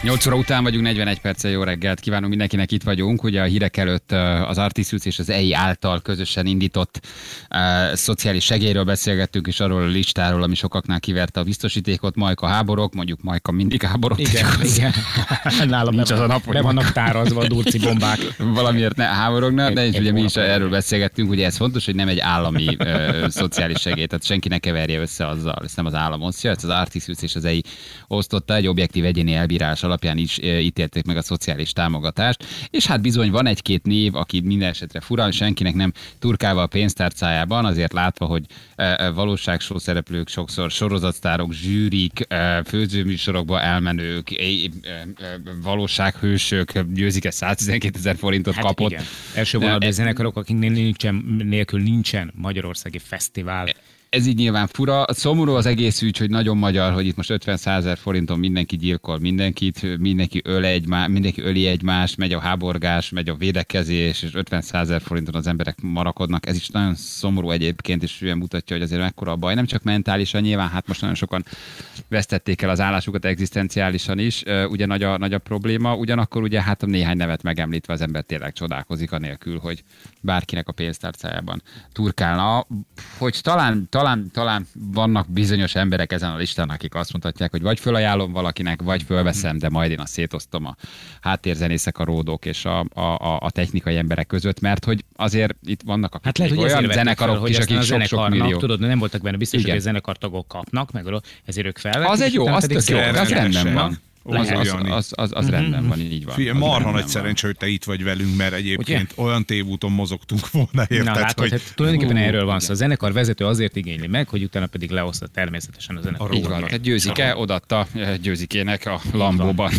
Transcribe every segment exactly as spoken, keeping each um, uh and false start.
nyolc óra után vagyunk, negyvenegy perccel jó reggelt kívánunk mindenkinek, itt vagyunk. Ugye a hírek előtt az Artisjus és az e i által közösen indított uh, szociális segélyről beszélgettünk, és arról a listáról, ami sokaknál kiverte a biztosítékot. Majka háborok, mondjuk Majka mindig háborok. Igen, igen. Nálam nincs az a nap, be vannak tárazva a durci bombák. Valamiért ne háborogna, de ugye mi is erről beszélgettünk, ugye ez fontos, hogy nem egy állami uh, szociális segély, tehát senki ne keverje össze azzal, ezt nem az állam osztja, ezt az Artisjus és az e i osztotta, egy objektív egyéni elbírás alapján is ítélték meg a szociális támogatást, és hát bizony van egy-két név, aki minden esetre fura, senkinek nem turkálva a pénztárcájában, azért látva, hogy valóságshow szereplők, sokszor sorozatsztárok, zsűrik, főzőműsorokba elmenők, valósághősök győzik-e száztizenkétezer forintot hát kapott. Igen. Első vonalban zenekarok, akiknél nincsen, nélkül nincsen magyarországi fesztivál. Ez így nyilván fura. Szomorú az egész ügy, hogy nagyon magyar, hogy itt most ötven-százezer forinton mindenki gyilkol mindenkit, mindenki, öl egymá, mindenki öli egymást, megy a háborgás, megy a védekezés, és ötven-százezer forinton az emberek marakodnak. Ez is nagyon szomorú egyébként, és olyan mutatja, hogy azért mekkora a baj. Nem csak mentálisan, nyilván hát most nagyon sokan vesztették el az állásukat egzisztenciálisan is, ugye nagy a, nagy a probléma. Ugyanakkor ugye hát a néhány nevet megemlítve az ember tényleg csodálkozik anélkül, hogy bárkinek a pénztárcájában turkálna, hogy talán Talán, talán vannak bizonyos emberek ezen a listán, akik azt mondhatják, hogy vagy fölajánlom valakinek, vagy fölveszem, de majd én azt szétosztom a háttérzenészek, a ródok és a, a, a technikai emberek között, mert hogy azért itt vannak a hát lehet, hogy olyan zenekarok fel, is, akik sok-sok millió. Tudod, nem voltak benne biztos, igen, hogy a zenekartagok kapnak, meg ezért ők fel. Az egy jó, az tök jó, az rendben van. Az, az, az, az, az, az rendben van, így van. Fie, marha nagy szerencsé, hogy te itt vagy velünk, mert egyébként ugye? Olyan tévúton mozogtunk volna, érted? Na, hát, hogy... hát, tulajdonképpen erről van szó. A zenekar vezető azért igényli meg, hogy utána pedig leoszta természetesen a zenekar. Így van. Tehát Győzike odatta Győzikének a Lambóban.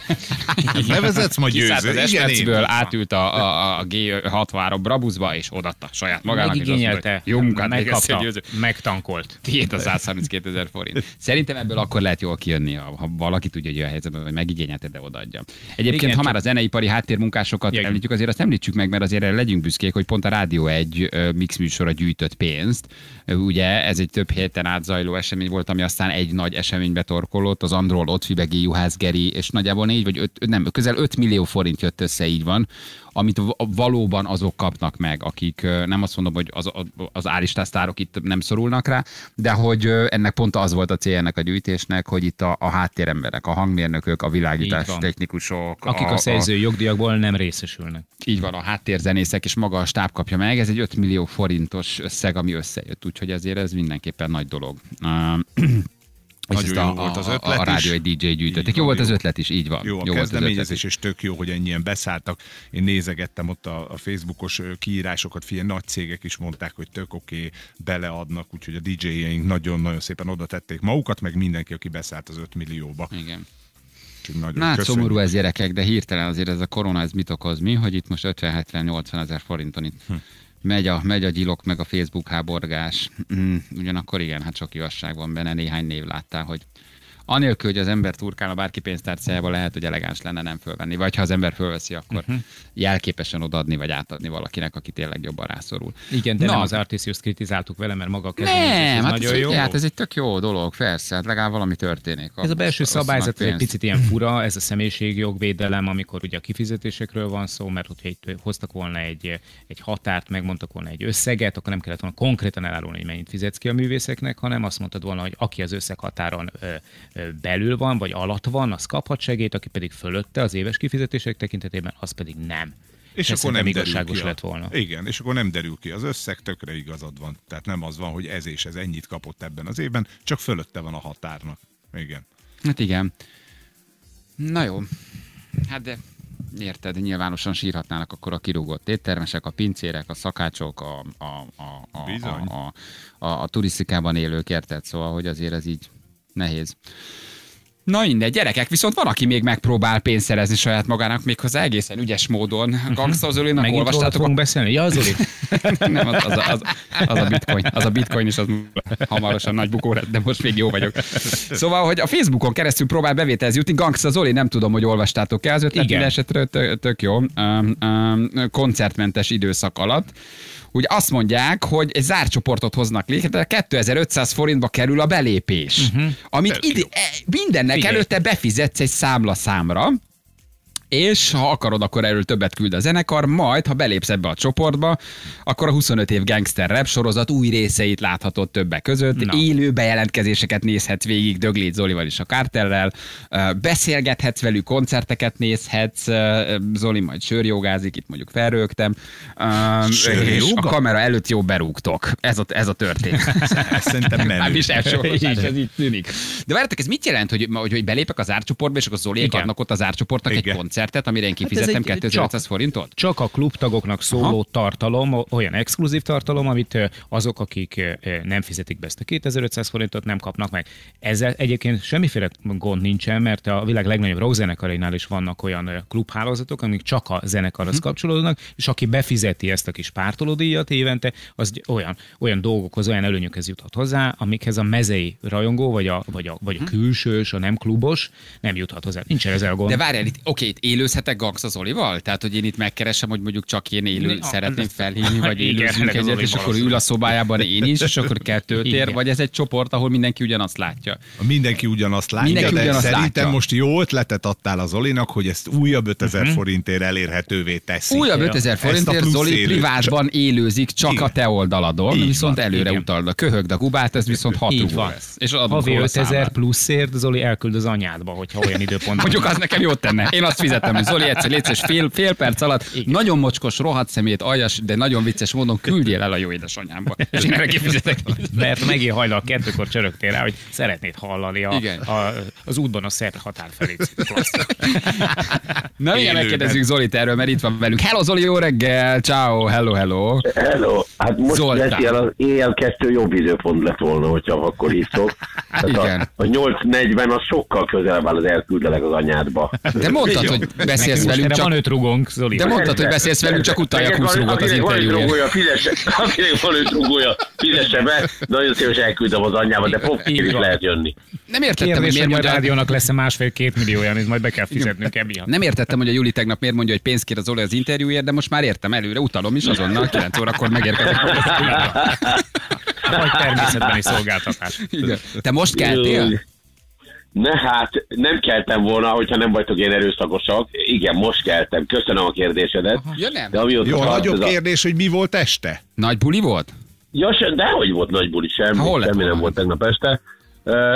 Nevezetsz ma Győző. Kiszállt az Esmercből, átült a, a, a gé hatvanhárom Brabusba, és odatta saját magának. Megigényelte, jó munkát megkapta, megtankolt. Tiét a százharminckétezer forint. Szerintem ebből akkor lehet jól kijönni, ha valaki tudja, hogy olyan helyzetben, hogy megigényelte, de odaadja. Egyébként, igen, ha már a zeneipari háttérmunkásokat igen. említjük, azért azt említsük meg, mert azért legyünk büszkék, hogy pont a Rádió egy mix műsora gyűjtött pénzt. Ugye ez egy több héten átzajló esemény volt, ami aztán egy nagy eseménybe torkolott, az Andról, Ottfibegi, Juhász Geri, és nagyjából négy vagy öt, nem, közel öt millió forint jött össze, így van, amit valóban azok kapnak meg, akik nem azt mondom, hogy az, az állistásztárok itt nem szorulnak rá, de hogy ennek pont az volt a célja ennek a gyűjtésnek, hogy itt a, a háttéremberek, a hangmérnökök, a világítás technikusok, akik a, a szerző jogdíjakból nem részesülnek. Így van, a háttérzenészek és maga a stáb kapja meg, ez egy öt millió forintos összeg, ami összejött, úgyhogy ezért ez mindenképpen nagy dolog. Nagyon jó a, volt az a, ötlet a, a rádió egy dé dzsé gyűjtötték. Jó volt az ötlet is, így van. Jó a jó kezdeményezés, és tök jó, hogy ennyien beszálltak. Én nézegettem ott a, a Facebookos kiírásokat, figyelj, nagy cégek is mondták, hogy tök oké, okay, beleadnak, úgyhogy a dé dzséjeink nagyon-nagyon szépen oda tették magukat, meg mindenki, aki beszállt az öt millióba. Igen. Na, hát szomorú ez gyerekek, de hirtelen azért ez a korona, ez mit okoz mi, hogy itt most ötven-hetven-nyolcvan ezer forinton itt hm. megy, a, megy a gyilok, meg a Facebook háborgás. Mm, ugyanakkor igen, hát sok igazság van benne, néhány név láttál, hogy anélkül, hogy az ember turkálna bárki pénztárcájába, lehet, hogy elegáns lenne nem fölvenni. Vagy ha az ember fölveszi, akkor uh-huh. jelképesen odaadni, vagy átadni valakinek, aki tényleg jobban rászorul. Igen, de Na. nem az Artisjust kritizáltuk vele, mert maga a kezdeményezés hát nagyon ez, jó. Hát ez egy tök jó dolog, persze, hát legalább valami történik. Ez a belső szabályzat egy picit ilyen fura, ez a személyiségjogvédelem, amikor ugye a kifizetésekről van szó, mert hogyha itt hoztak volna egy, egy határt, megmondtak volna egy összeget, akkor nem kellett volna konkrétan elárulni, hogy mennyit fizetsz ki a művészeknek, hanem azt mondtad volna, hogy aki az összeghatáron belül van, vagy alatt van, az kaphat segélyt, aki pedig fölötte az éves kifizetések tekintetében, az pedig nem. És ez akkor nem igazságos derül ki lett volna. Igen, és akkor nem derül ki az összeg, tökre igazad van. Tehát nem az van, hogy ez és ez ennyit kapott ebben az évben, csak fölötte van a határnak. Igen. Hát igen. Na jó. Hát de érted, nyilvánosan sírhatnának akkor a kirúgott éttermesek, a pincérek, a szakácsok, a, a, a, a, a, a, a, a turisztikában élők, érted? Szóval, hogy azért ez így nehéz. Na mindegy, gyerekek, viszont van, aki még megpróbál pénzt szerezni saját magának, méghozzá egészen ügyes módon. Gangsta Zolinak olvastátok? Megint beszélni? Ja, Zoli. Nem, az, az, az, az, a bitcoin. Az a bitcoin is az hamarosan nagy bukó lett, de most még jó vagyok. Szóval, hogy a Facebookon keresztül próbál bevételhez jutni. Gangsta Zoli, nem tudom, hogy olvastátok-e az ötlet, esetről tök, tök jó. Um, um, koncertmentes időszak alatt. Úgy azt mondják, hogy egy zárt csoportot hoznak létre, kétezer-ötszáz forintba kerül a belépés. Uh-huh. Amit ide, mindennek Figyelj. előtte befizetsz egy számlaszámra, és ha akarod, akkor erről többet küld a zenekar, majd, ha belépsz ebbe a csoportba, akkor a huszonöt év gangster rap sorozat új részeit láthatod többek között, Na. élő bejelentkezéseket nézhetsz végig Döglét Zolival és a Kártellel, beszélgethetsz velük, koncerteket nézhetsz, Zoli majd sörjogázik, itt mondjuk felrögtem, és a kamera előtt jó berúgtok. Ez a, ez a történet. Szerintem menő. Hát is elsorolás, ez így tűnik. De várjátok, ez mit jelent, hogy, hogy, hogy belépek az árcsoportba, és akkor Zoliék adnak ott az árcsoportnak egy koncert? Amire én kifizettem hát kétezer-ötszáz forintot? Csak a klubtagoknak szóló Aha. tartalom, olyan exkluzív tartalom, amit azok, akik nem fizetik be ezt a kétezer-ötszáz forintot, nem kapnak meg. Ezzel egyébként semmiféle gond nincsen, mert a világ legnagyobb rockzenekarinál is vannak olyan klubhálózatok, amik csak a zenekarhoz hmm. kapcsolódnak, és aki befizeti ezt a kis pártolódíjat évente, az olyan, olyan dolgokhoz, olyan előnyökhez juthat hozzá, amikhez a mezei rajongó, vagy a, vagy a, vagy a külsős, a nem klubos nem juthat hozzá. Nincsen ezzel gond. De várjál, itt, oké, itt élőzhetek Gangsta Zolival? Tehát, hogy én itt megkeresem, hogy mondjuk csak én élő a, szeretném felhívni, vagy élőzünk egyet, és akkor ül a szobájában én is, és akkor kettőtér, vagy ez egy csoport, ahol mindenki ugyanazt látja? Mindenki ugyanazt látja, mindenki de ugyanazt szerintem látja. Most jó ötletet adtál a Zolinak, hogy ezt újabb ötezer uh-huh. forintért elérhetővé teszi. Újabb ötezer forintért Zoli élőt. privátban élőzik csak Igen. a te oldaladon, így viszont van. előre utald a köhögd a gubát, ez viszont hat rúgó lesz. És havi ötezer pluszért Zoli elküld az anyádba, hogyha olyan időpontban. Mondjuk az nekem jót tenne. Én azt fizettem, hogy Zoli egyszer létszés fél, fél perc alatt Igen. nagyon mocskos, rohadt szemét, aljas, de nagyon vicces módon küldjél el a jó édesanyámba. És én erre kifizetek. Mert megint hajnal kettőkor csörögtél rá, hogy szeretnéd hallani a, a, az útban a Szerb határ felé. Na igen, megkérdezzük Zolit erről, mert itt van velünk. Hello Zoli, jó reggel! Ciao, hello, hello! Hello! Hát most lesz az éjjel kettő jobb időpont lett volna, hogyha akkor hívtok. Igen. A, a nyolc negyven az sokkal közelebb áll az elküldelek az anyádba. De mondtad, hogy beszélsz velünk, csak... van öt rugónk, Zoli. De mondtad, hogy beszélsz velünk, csak utalja húsz rugót az interjúért. Akinek van öt rugója, fizesse be, nagyon szívesen elküldöm az anyába, de popkért is lehet jönni. Nem értettem, hogy miért mondja... a rádiónak lesz a másfél-két milliója, amit majd be kell fizetnünk emiatt. Nem értettem, hogy a Juli tegnap miért mondja, hogy pénzt kér az Zoli az interjúért, de most már értem előre, utalom is azonnal, kilenc órakor megérkezik. Vagy természetbeni szolgáltatás. Igen. Te most keltél? Ne, hát nem keltem volna, hogyha nem vagytok én erőszakosak. Igen, most keltem. Köszönöm a kérdésedet. Ja, nem. De Jó, a nagyobb kérdés, a... hogy mi volt este? Nagy buli volt? Ja, se, dehogy volt nagy buli, semmi. Hol semmi nem volt tegnap este. Uh,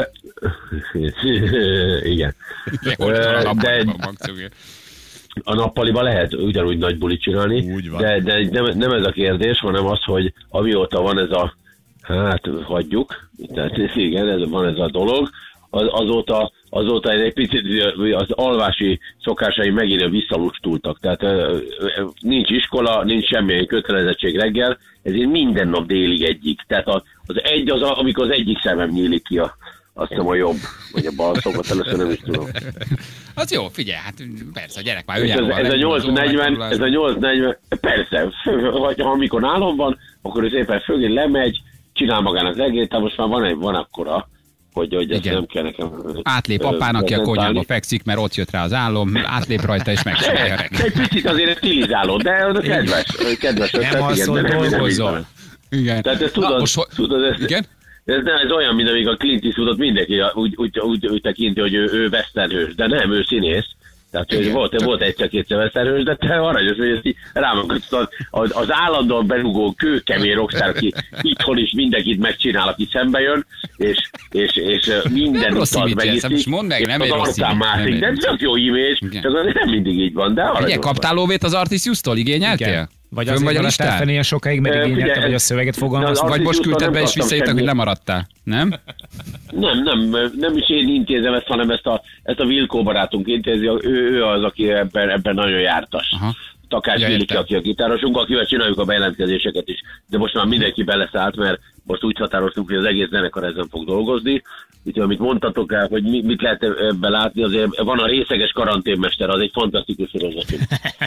igen. uh, de a nappaliba lehet ugyanúgy nagy bulit csinálni, de, de nem, nem ez a kérdés, hanem az, hogy amióta van ez a, hát hagyjuk, tehát igen, ez, van ez a dolog, az, azóta, azóta egy picit az alvási szokásai megint visszalustultak. Tehát nincs iskola, nincs semmilyen kötelezettség reggel, ezért minden nap délig egyik. Tehát az egy az, a, amikor az egyik szemem nyílik ki a azt hiszem a jobb, vagy a bal szokott, először nem is tudom. Az jó, figyelj, hát persze, a gyerek már ő ez, ez, a nyolc negyven, ez a nyolc negyven, persze, vagy ha amikor nálom van, akkor ő szépen fölgén lemegy, csinál magának reggelt, tehát most már van, egy, van akkora, hogy, hogy ezt nem kell nekem... Átlép apán, aki a konyhába fekszik, mert ott jött rá az álom, átlép rajta és megcsinálja a reggelt. Egy picit azért stilizálod, de az a kedves, kedves ötlet, nem az, hogy dolgozol. Igen. Tehát ezt tudod, most, tudod ezt, igen? Ez, nem, ez olyan, mint amíg a Clint Eastwoodot mindenki úgy, úgy, úgy, úgy tekinti, hogy ő, ő westernhős, de nem, ő színész. Tehát igen, volt, csak... volt egyszer-kétszer westernhős, de te aranyos, hogy ezt rámagadsz az, az állandóan berúgó kőkemény rockstar, aki itthon is mindenkit megcsinál, aki szembe jön, és, és, és minden utat megiszik. Mondd meg, nem egy rossz image. De csak jó image, csak az nem mindig így van, de aranyos. Ugye, kaptál lóvét az Artisiustól, igényeltél? Igen. Vagy azért vagy a listán ilyen sokáig megigényelte, vagy a szöveget fogalmazta. Vagy most küldted be és visszajöttek, hogy lemaradtál, nem? Nem, nem, nem is én intézem ezt, hanem ezt a, ezt a Vilkó barátunk intézi, ő, ő az, aki ebben, ebben nagyon jártas. Aha. Takács ja, Vilike, aki a gitárosunk, akivel csináljuk a bejelentkezéseket is. De most már mindenki beleszállt, mert most úgy határoztunk, hogy az egész zenekar ezen fog dolgozni. Úgyhogy amit mondtatok el, hogy mit lehet ebben látni, azért van a Részeges karanténmester, az egy fantasztikus sorozatunk.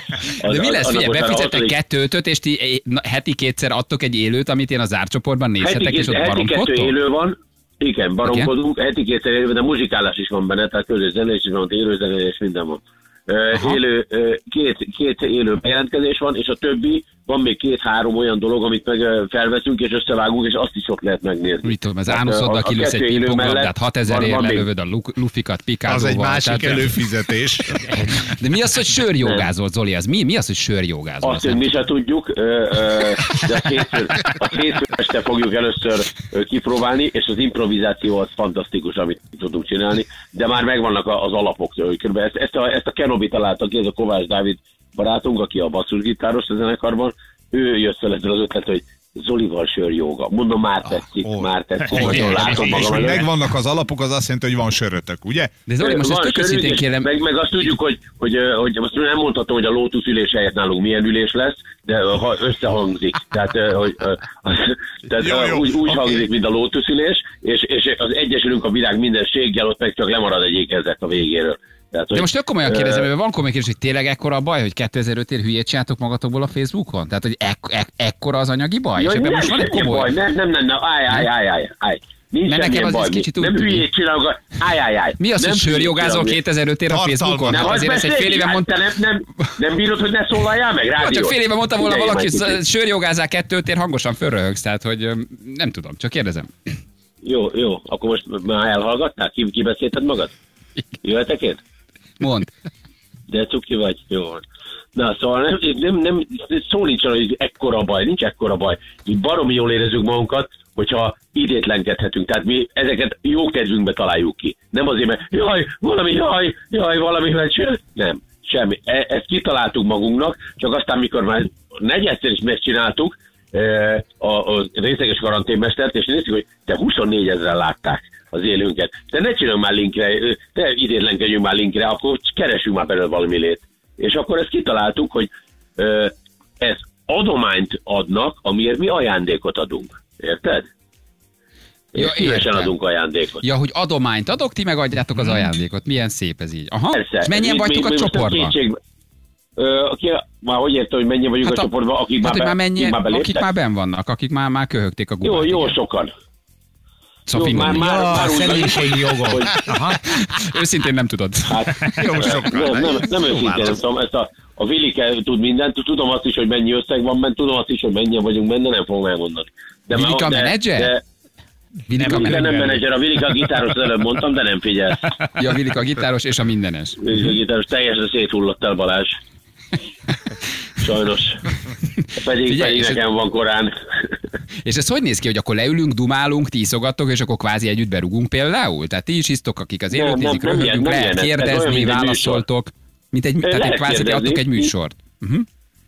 De mi lesz, figyelj, befizettek kettőt, és ti heti kétszer adtok egy élőt, amit én az árcsoportban nézhetek, heti, és ott baromkodtok? Heti kettő élő van, igen, baromkodunk, okay. Heti kétszer élő, de muzsikálás is van benne, tehát közös zenés is van, élőzenés, minden van. Uh, élő, uh, két, két élő bejelentkezés van, és a többi, van még két-három olyan dolog, amit meg uh, felveszünk, és összevágunk, és azt is ott lehet megnézni. Mit tudom, az Ánoszoddal kilősz egy pingponglabdát, hatezer ér lelövöd a lufikat pikázóval. Az egy másik tehát... előfizetés. De mi az, hogy sörjogázol, Zoli? Az mi? Mi az, hogy sörjogázol? Azt, hogy mi se tudjuk, uh, uh, de a hétfő, a hétfő este fogjuk először uh, kipróbálni, és az improvizáció az fantasztikus, amit tudunk csinálni, de már megvannak az alapok. Ezt, ezt a, ezt a Kenobi találta ki, ez a Kovács Dávid barátunk, aki a basszusgitáros a zenekarban, ő jött fel ezzel az ötlet, hogy Zolival sörjóga. Mondom, már tetszik, oh, már tetszik, oh, nagyon látom és magam előtt. Megvannak az alapok, az azt jelenti, hogy van sörötök, ugye? De Zoli, most ezt tök őszintén kérem. Meg, meg azt tudjuk, hogy, hogy, hogy most nem mondhatom, hogy a Lotus ülés helyett nálunk milyen ülés lesz, de ha összehangzik. Tehát, hogy, tehát jó, jó, úgy, úgy okay. hangzik, mint a Lotus ülés, és, és az egyesülünk a világ mindenséggel, ott meg csak lemarad egy ékezet a végéről. Tehát, de most tök komolyan kérdezem, mert van komoly kérdés, hogy tényleg ekkora a baj, hogy kétezer-ötért hülyét csináltok magatokból a Facebookon? Tehát, hogy ek, ek, ekkora az anyagi baj? Jaj, és ebben nem, most van egy komoly... baj, nem, nem, nem, nem, állj, állj, állj, állj, állj. Nincs nekem az baj, is kicsit úgy nem hülyét csinálok, állj, állj, állj. Mi az, nem hogy sörjogázol kétezer-ötért a Facebookon? Nem, azért ezt egy fél éve mondta. Nem, nem, nem bírod, hogy ne szólaljál meg rádiót? Csak fél éve mondta volna valaki, hogy sörjogázál kettőtért, hangosan fölröhögsz, tehát, hogy nem tudom, csak kérdezem. Jó, jó, akkor most már elhallgattál? Ki, kibeszélted magad? Jöhetek én? Mondd. De cuki vagy, jó. Na, szóval nem, nem, nem, szó nincs arra, hogy ekkora baj, nincs ekkora baj. Mi baromi jól érezzük magunkat, hogyha idétlenkedhetünk. Tehát mi ezeket jó kedvünkbe találjuk ki. Nem azért, mert jaj, valami, jaj, jaj, valami, mert nem, semmi. E, ezt kitaláltuk magunknak, csak aztán, mikor már negyedszer is megcsináltuk e, a, a Részeges karanténmestert, és nézzük, hogy te huszonnégy ezeren látták az élőnket. De ne csináljunk már linkre, de idétlenkedjünk már linkre, akkor keresünk már belőle valami lét. És akkor ezt kitaláltuk, hogy ö, ez adományt adnak, amiért mi ajándékot adunk. Érted? És ja, szívesen adunk ajándékot. Ja, hogy adományt adok, ti megadjátok az ajándékot. Milyen szép ez így. Aha. Persze. És mennyien mi, vagytok mi, a mi csoportban? Ö, aki, már hogy értem, hogy mennyien vagyunk hát a, a csoportban, akik, hát, már, be, mennyien, akik már beléptek? Akik már benn vannak, akik már, már köhögték a gubát. Jó, jó sokan. Szóval jó, már, már, ja, már személyiségi jogok. Hogy... Őszintén nem tudod. Hát, jó, sokan. Nem, nem, nem őszintén, nem tudom, ezt a, a Vilike tud mindent, tudom azt is, hogy mennyi összeg van benne, tudom azt is, hogy mennyien vagyunk benne, nem fogom elmondani. De Vilike a menedzser? De, Vilike nem, nem, nem menedzser, a Vilike a gitáros, előbb mondtam, de nem figyel. Ja, Vilike a gitáros és a mindenes. Vilike a gitáros, teljesen széthullott el Balázs. Sajnos. Pedig, Figyelj, pedig nekem ez... van korán. És ez hogy néz ki, hogy akkor leülünk, dumálunk, ti iszogattok, és akkor kvázi együtt berugunk például? Tehát ti is isztok, akik az élőt nézik, röhögünk, lehet ilyen, kérdezni, olyan, válaszoltok. Mint egy, tehát egy kvázi adtok egy műsort. Uh-huh.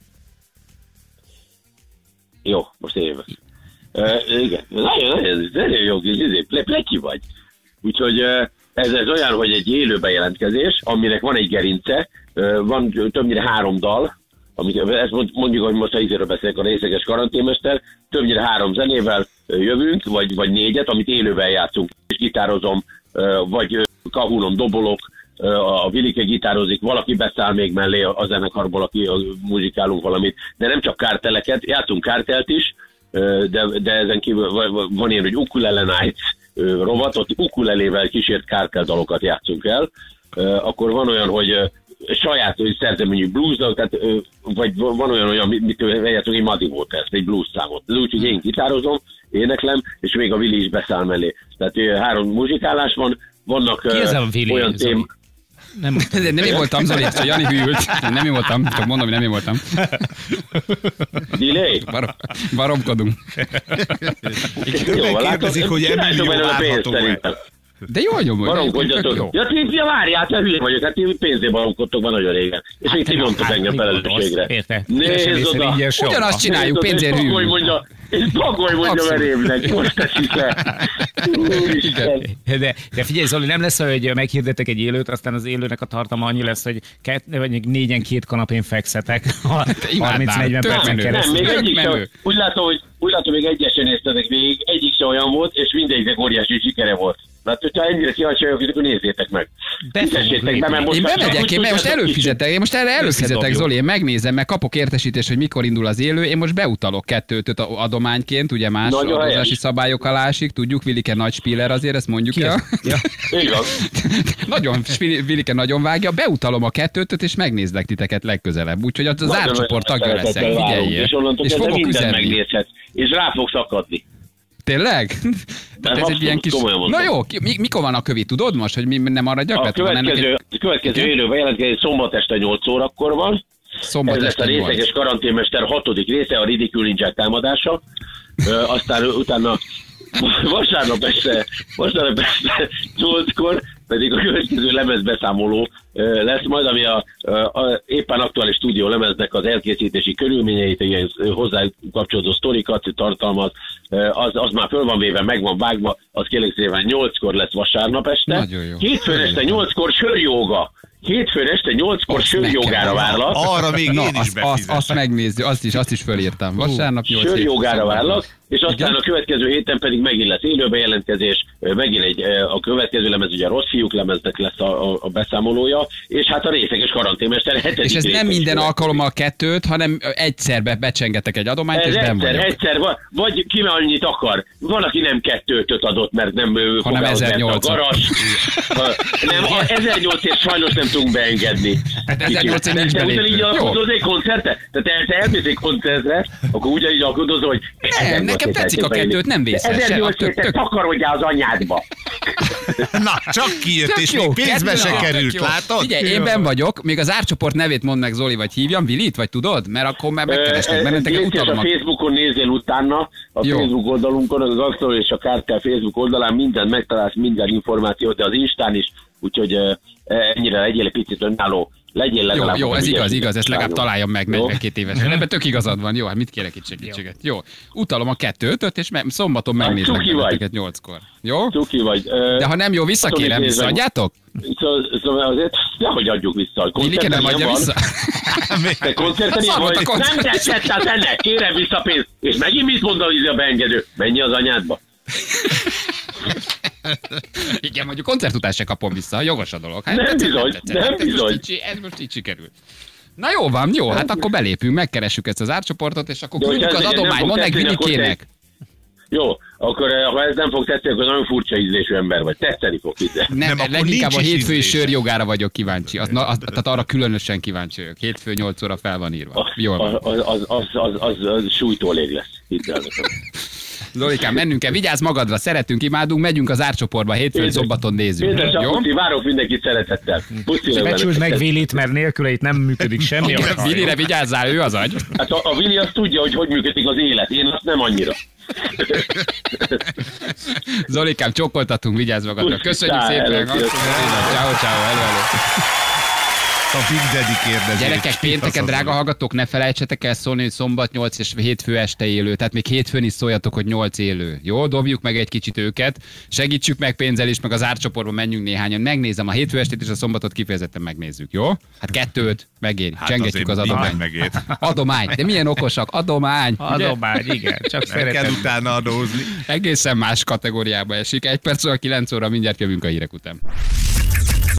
Jó, most évek. Uh, igen, nagyon, nagyon, nagyon jó, pleki vagy. Úgyhogy uh, ez, ez olyan, hogy egy élő bejelentkezés, aminek van egy gerince, uh, van többnyire három dal, amit, ezt mondjuk, hogy most a izéről beszélek, a Részeges karanténmester, többnyire három zenével jövünk, vagy, vagy négyet, amit élővel játszunk, és gitározom, vagy kahunom, dobolok, a Vilike gitározik, valaki beszáll még mellé a zenekarból, aki muzsikálunk valamit, de nem csak kárteleket, játszunk kártelt is, de, de ezen kívül van ilyen, hogy Ukulele Nights rovat, ott ukulelével kísért kártel dalokat játszunk el, akkor van olyan, hogy saját szerzeményű blues, tehát, vagy van olyan, olyan mit játszunk, egy Muddy Waters, egy blues számot. Úgyhogy én gitározom, éneklem, és még a Vili is beszáll mellé. Tehát három muzsikálás van, vannak olyan tém... Nem, nem én voltam, Zoli, csak Jani hűlt. Nem én voltam, csak mondom, hogy nem én voltam. Delay? Barom, baromkodunk. Többen kérdezik, hogy Emilio várható-e. De jól nyomod. Baromkodjatok. Ja, ti ja, várjál, te hülye vagyok, hát ti pénzé baromkodtok már nagyon régen. És még ti mondtok engem felelősségre. Érte? Nézd oda. Ugyanazt csináljuk, pénzért hűlünk. És Bagoly mondja verémnek, most teszik le. De, de figyelj, Zoli, nem lesz, hogy meghirdetek egy élőt, aztán az élőnek a tartalma annyi lesz, hogy kett, vagy négyen két kanapén fekszetek harminc-negyven percen keresztül. Nem, még egyik sem. Úgy látom, hogy úgy látom, még egyesen néztetek végig, egyik sem olyan volt, és mindegyiknek óriási sikere volt. Hát, hogyha ennyire kíváncsi vagyok, akkor nézzétek meg. Fizessétek be, mert most én bemegyek, én most előfizetek, én most erre előfizetek, Zoli, én megnézem, meg kapok értesítést, hogy mikor indul az élő, én most beutalok kettőt adományként, ugye más adózási szabályok alá esik, tudjuk, Vilike nagy spiller azért, ezt mondjuk el. Ja. Nagyon, Vilike nagyon vágja, beutalom a kettőt, és megnézlek titeket legközelebb, úgyhogy az árcsoport tagja leszek, figyeljél. És onnantól és fogok üzenni. És rá fogsz akadni. Tényleg? Ez egy ilyen kis... Na jó, mikor van a kövi? Tudod most, hogy mi nem maradjak? A következő, egy... következő élőben jelentkezik szombat este nyolc órakor van. Szombat Ez lesz este a részleges karanténmester hatodik része, a Ridicule Ninják támadása. Ö, aztán utána vasárnap este, vasárnap este nyolckor pedig a következő lemezbeszámoló lesz majd, ami a, a, a éppen aktuális stúdió lemeznek az elkészítési körülményeit, ilyen hozzá kapcsolódó sztorikat tartalmaz, az, az már föl van véve, meg van vágva, az kérlek szépen nyolckor lesz vasárnap este. Hétfőn este nyolckor sörjóga. Hétfőn este nyolckor sörjógára várlak. Arra még Na, én is azt, azt, azt megnézzük, azt is, azt is fölírtam. Vasárnap nyolc sörjógára várlak, és aztán igen? A következő héten pedig megint lesz élőbejelentkezés, megint egy, a következő lemez, ugye a Rossz fiúk lemeznek lesz a, a, a beszámolója, és hát a részleges karanténmester hetedik. És ez nem minden alkalommal kettőt, hanem egyszerbe becsengetek egy adományt, ez és benn vagyok. Egyszer, vagy ki annyit akar. Van, aki nem kettőt adott, mert nem hanem ezernyolc. Nem, ezernyolc és sajnos nem tudunk beengedni. Hát ezernyolc nincs belépő. Te így alkodozol egy koncertre? Tehát te elmész egy koncertre, akkor ugyanígy alkodozol, hogy nem, nekem tetszik a kettőt, nem vészes. ezernyolc te takarodjál az anyádba. Na, csak kijött, és még pénzbe se került, látod? Figyelj, én benn vagyok, még az árcsoport nevét mondd meg, Zoli, vagy hívjam, Vilit, vagy tudod? Mert akkor már megkeresnek benneteket, utalom. A Facebookon nézzél utána, a jó. Facebook oldalunkon, az Axel és a Kártel Facebook oldalán mindent megtalálsz, minden információt, de az Instán is, úgyhogy ennyire legyél egy picit önálló. Legyél legalább. Jó, jó, ez igaz, igaz, ezt legalább találjam meg negyvenkét évesen. Ebben tök igazad van. Jó, hát mit kérek itt segítséget? Jó. jó. Utalom a kettőt, és me- szombaton megnézlek benneteket nyolckor. Jó? Cuki vagy. De ha nem jó, visszakérem, visszaadjátok? Szóval azért nehogy adjuk vissza. Vilike nem adja vissza? Te koncerten ilyen vagy? Nem tetszett a zene, kérem vissza pénzt. És megint mit mondod, hogy a beengedő? Menj az anyádba. Igen, mondjuk koncert után se kapom vissza, jogos a dolog. Hát, nem tetszett, bizony, tetszett, nem ez bizony. Most így, ez most így sikerült. Na jó van, jó, hát akkor belépünk, megkeressük ezt az árcsoportot, és akkor küldjük az adomány, mondd meg Vilikének. Jó, akkor ha ez nem fog tetszeni, akkor nagyon furcsa ízlésű ember vagy. Tetszeni fog, hidd. Nem, nem leginkább a hétfői sörjogára vagyok kíváncsi. Az, az, tehát arra különösen kíváncsi vagyok. Hétfő nyolc óra fel van írva. Jól van. Az, az, az, az, az, az súlytólég lesz. Hidd el. Zolikám, mennünk kell, vigyázz magadra, szeretünk, imádunk, megyünk az árcsoportba, hétfőn szombaton nézzük. Édes, jó? Puszi, várok mindenkit szeretettel. Becsüld meg Vilit, mert nélküle itt nem működik semmi. Vilire vigyázzál, ő az agy. Hát a, a Vili azt tudja, hogy hogy működik az élet, én azt nem annyira. Zolikám, csókoltatunk, vigyázz magadra. Köszönjük szépen. Ciao, ciao, elő, elő. A Big Daddy kérdezi. Gyerekek, pénteken, drága hallgatók, ne felejtsetek el szólni, hogy szombat nyolc és hétfő este élő. Tehát még hétfőn is szóljatok, hogy nyolc élő. Jó, dobjuk meg egy kicsit őket, segítsük meg pénzzel is, meg az árcsoportba menjünk néhányan. Megnézem a hétfő estét és a szombatot kifejezetten megnézzük, jó? Hát kettőt, megint, hát csengetjük az adományt. Adomány, de milyen okosak, adomány. Adomány, igen, csak szeretem. Kell utána adózni. Egészen más kategóriába esik. Egy perc, a kilenc óra, mindjárt jövünk a hírek után.